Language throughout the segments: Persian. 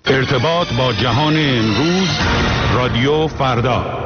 ارتباط با جهان امروز، رادیو فردا.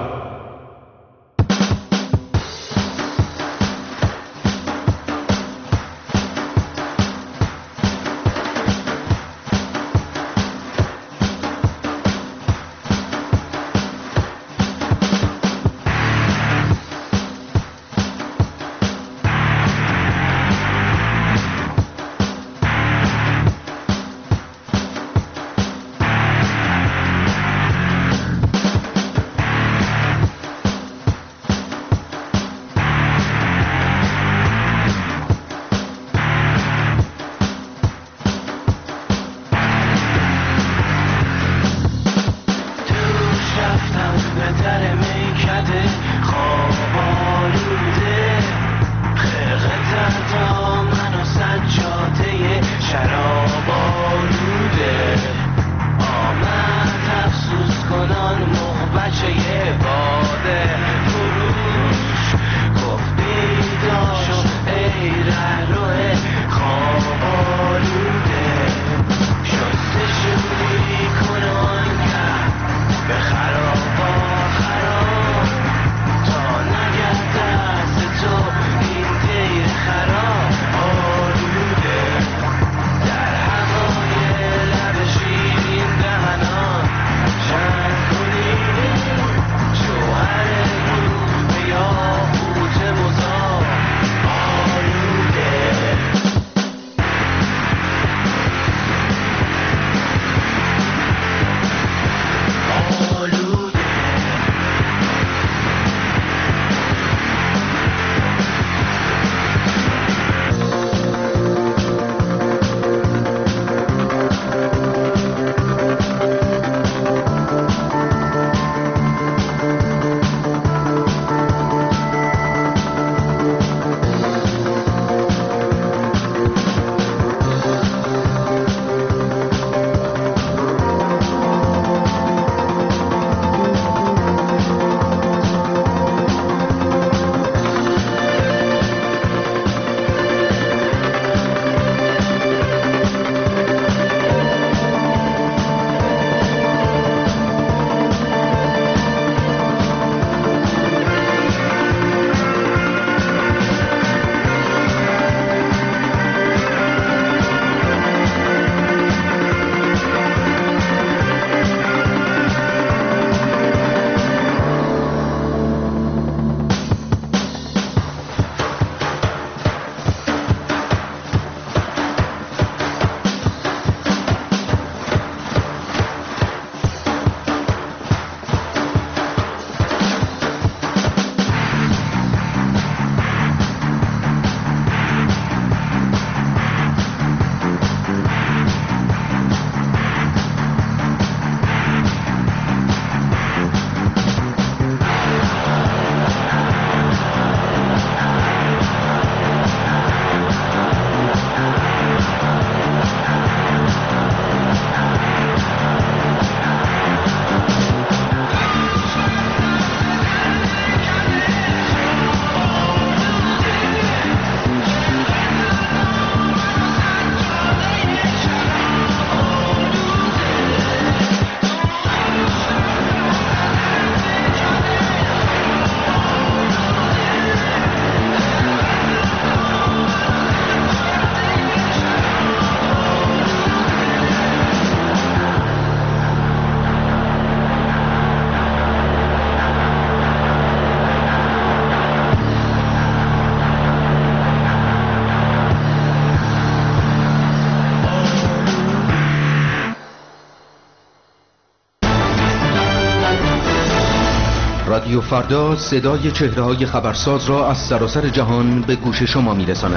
رادیو فردا صدای چهره‌های خبرساز را از سراسر جهان به گوش شما می‌رساند.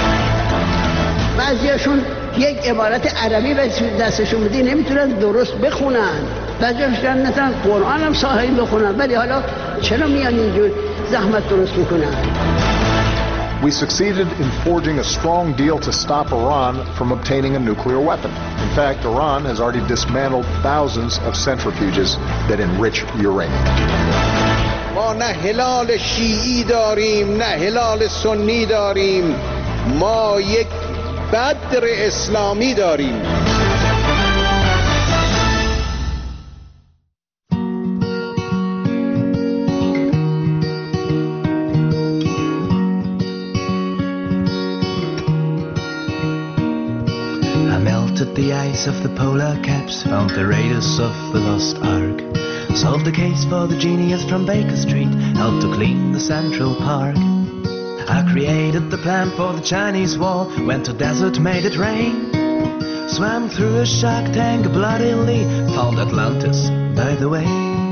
بعضیاشون یک عبارت عربی به دستشون بودی نمیتونن درست بخونن، بعضیاشون نمیتونن قرآن هم صحیح بخونن، ولی حالا چرا میان اینجور زحمت درست میکنن؟ We succeeded in forging a strong deal to stop Iran from obtaining a nuclear weapon. In fact, Iran has already dismantled thousands of centrifuges that enrich uranium. ما نه هلال شیعی داریم نه هلال سنی داریم، ما یک بدر اسلامی داریم. melted the ice of the polar caps, found the raiders of the lost ark, solved the case for the genius from Baker Street, helped to clean the Central Park. I created the plan for the Chinese wall, went to desert, made it rain, swam through a shark tank bloodily, found Atlantis, by the way.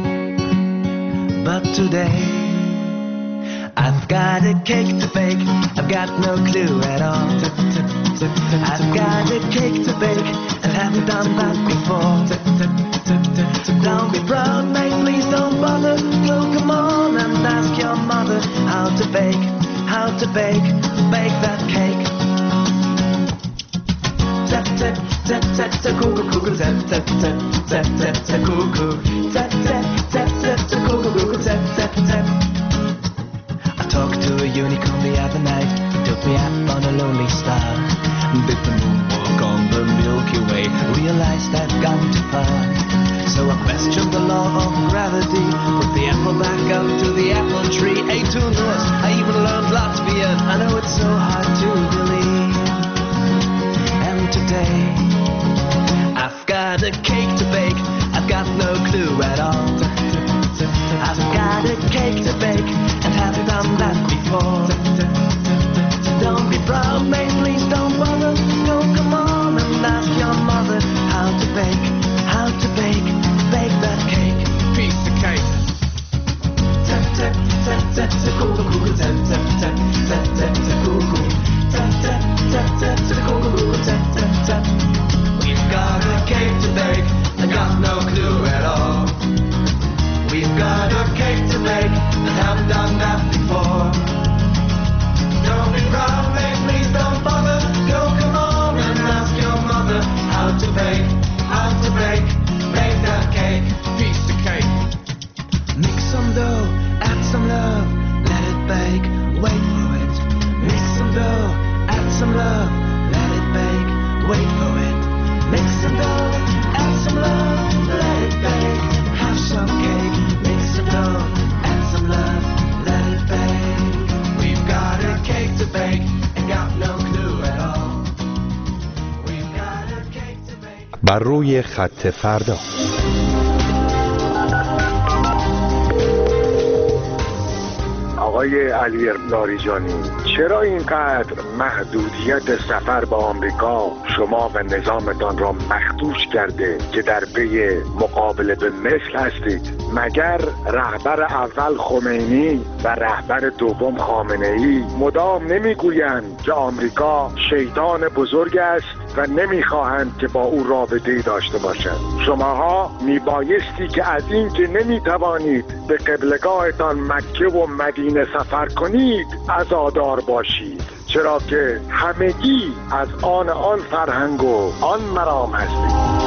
But today I've got a cake to bake, I've got no clue at all. I've got a cake to bake, and haven't done that before. Don't be proud, mate, please don't bother. Go, come on and ask your mother how to bake that cake. Tap, tap, tap, tap, tap, cuckoo, cuckoo, tap, tap, tap, tap, tap, tap, cuckoo. Tap, tap, tap, tap, tap, cuckoo, cuckoo, tap, tap, tap. I talked to a unicorn the other night. He took me up on a lonely star. Did the moonwalk on the Milky Way. Realized I'd gone too far. So I questioned the law of gravity. Put the apple back out to the apple tree. Ate tunas, I even learned Latvian. I know it's so hard to believe. And today I've got a cake to bake, I've got no clue at all. I've got a cake to bake, and haven't done that before. Don't be proud, mate, please don't bother. Go, come on and ask your mother how to bake that cake. Piece of cake. Tap, tap, tap, tap, tap, cuckoo, cuckoo, tap, tap, tap, tap, tap, tap, cuckoo. Tap, tap, tap, tap, tap, cuckoo, cuckoo, tap, tap, tap. We've got a cake to bake, I got no clue at all. We've got a cake to bake, and haven't done that before. Don't be proud, mate, please don't bother. Go, come on and ask your mother how to bake that cake. Piece of cake. Mix some dough, add some love, let it bake, wait for it. Mix some dough, add some love, let it bake, wait for it. Mix some dough, add some love, let it bake, have some cake. Mix some dough, add some love, let it bake. We've got a cake to bake and got no clue at all. We've got a cake to bake. بر روی خط فردا. آقای علی لاریجانی، چرا اینقدر محدودیت سفر به آمریکا شما و نظامتان را مخدوش کرده که در پی مقابله به مثل هستید؟ مگر رهبر اول خمینی و رهبر دوم خامنه‌ای مدام نمیگویند که آمریکا شیطان بزرگ است و نمیخواهند که با او رابطه‌ای داشته باشند؟ شماها میبایستی که از این که نمیتوانید به قبلگاهتان مکه و مدینه سفر کنید عزادار باشید، چرا که همگی از آن فرهنگ و آن مرام هستید.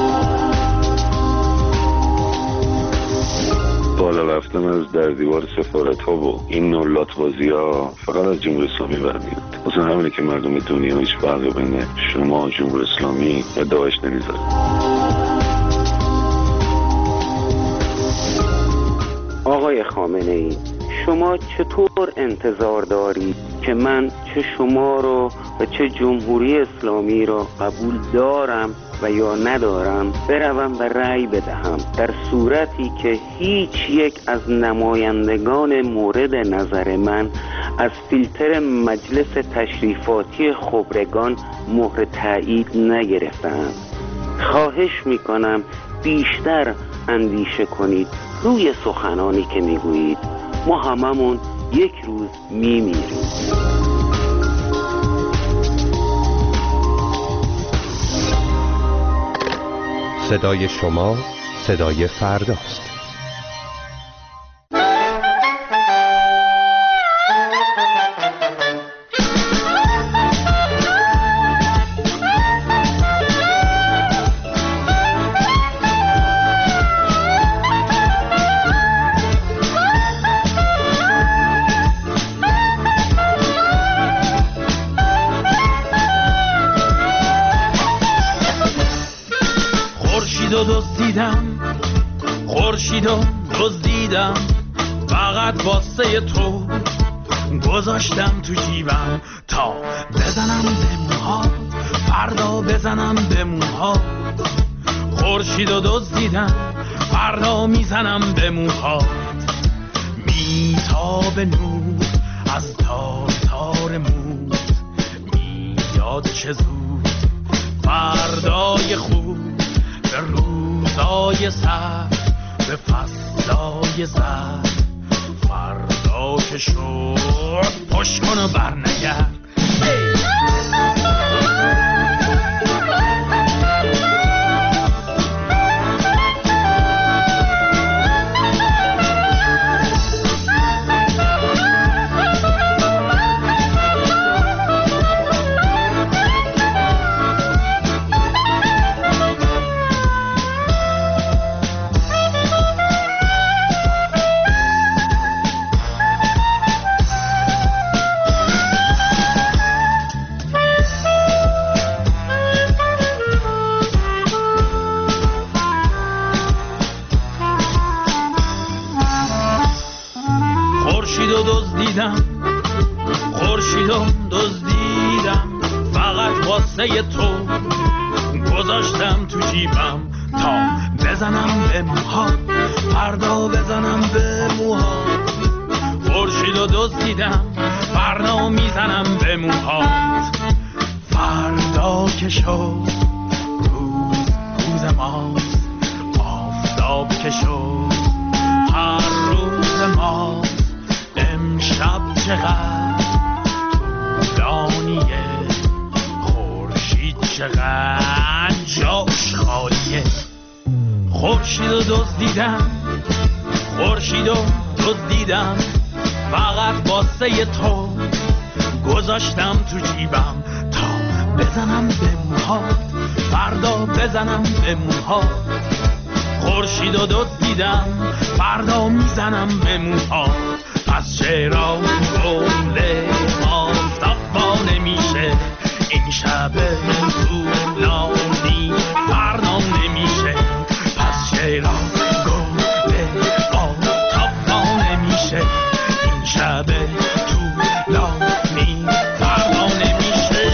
بالا رفتن از در دیوار سفارت ها و این نولات بازی ها فقط از جمهوری اسلامی برمیاد. مثلا همینه که مردم دنیا هیچ فرقی بین شما جمهوری اسلامی و داعش نمیذاره. آقای خامنه ای، شما چطور انتظار دارید که من چه شما رو و چه جمهوری اسلامی رو قبول دارم و یا ندارم بروم و رأی بدهم، در صورتی که هیچ یک از نمایندگان مورد نظر من از فیلتر مجلس تشریفاتی خبرگان مهر تایید نگرفتند؟ خواهش میکنم بیشتر اندیشه کنید روی سخنانی که میگویید. ما هممون یک روز میمیریم. صدای شما صدای فرداست. خورشیدو دزدیدم فقط واسه تو گذاشتم تو جیبم تا بزنم زمها فردا بزنم به موهات. خورشید و دزدیدم فردا میزنم به موهات. میتاب نور از تار تار موت، میاد چه زود فردای خوب، به روزای سرد، به فصلای زرد. فردا که شد پشت کن و برنگرد. خورشیدو دزدیدم فقط واسه تو، گذاشتم تو جیبم تا بزنم به موهات. فردا بزنم به موهات. خورشیدو دزدیدم فردا میزنم به موهات. فردا که شد روز ماست، آفتاب که شد هر روز ماست. امشب چقدر طولانیه، خورشید چقدر جاش خالیه. خورشیدو دزدیدم خورشیدو دزدیدم فقط واسه تو، گذاشتم تو جیبم تا بزنم به موهات. فردا بزنم به موهات. خورشیدو دزدیدم فردا میزنم به موهات. پس چرا گل آفتاب با نمیشه، این شب طولانی فردا نمیشه. پس چرا گل آفتاب با نمیشه، این شب طولانی فردا نمیشه.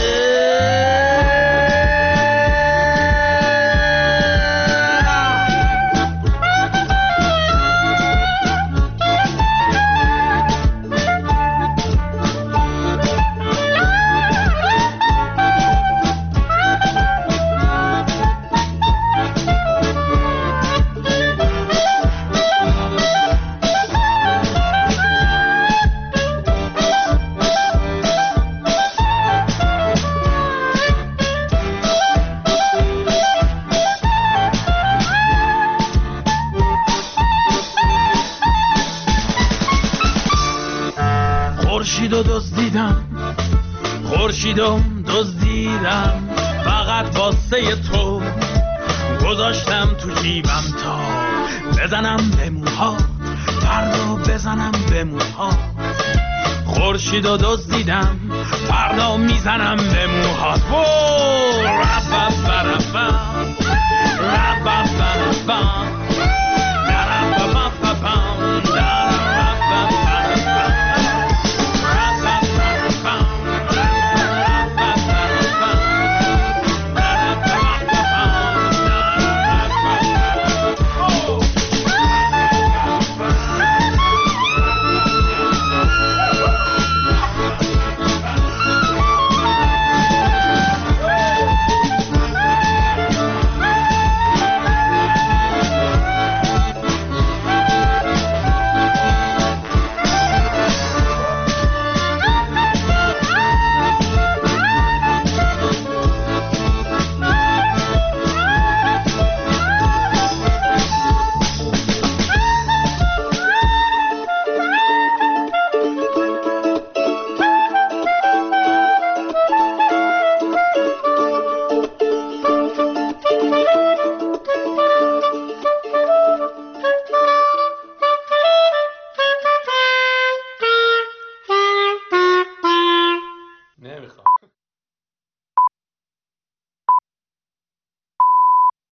خورشیدو دزدیدم فقط واسه تو، گذاشتم تو جیبم تا بزنم به موهات. فردا بزنم به موهات. خورشیدو دزدیدم فردا میزنم به موهات.